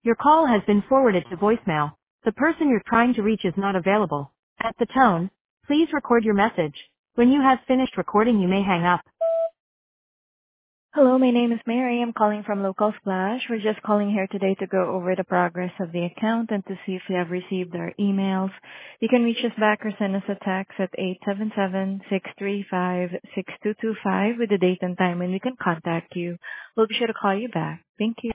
Your call has been forwarded to voicemail. The person you're trying to reach is not available. At the tone, please record your message. When you have finished recording, you may hang up. Hello, my name is Mary. I'm calling from Local Splash. We're just calling here today to go over the progress of the account and to see if you have received our emails. You can reach us back or send us a text at 877-635-6225 with the date and time when we can contact you. We'll be sure to call you back. Thank you.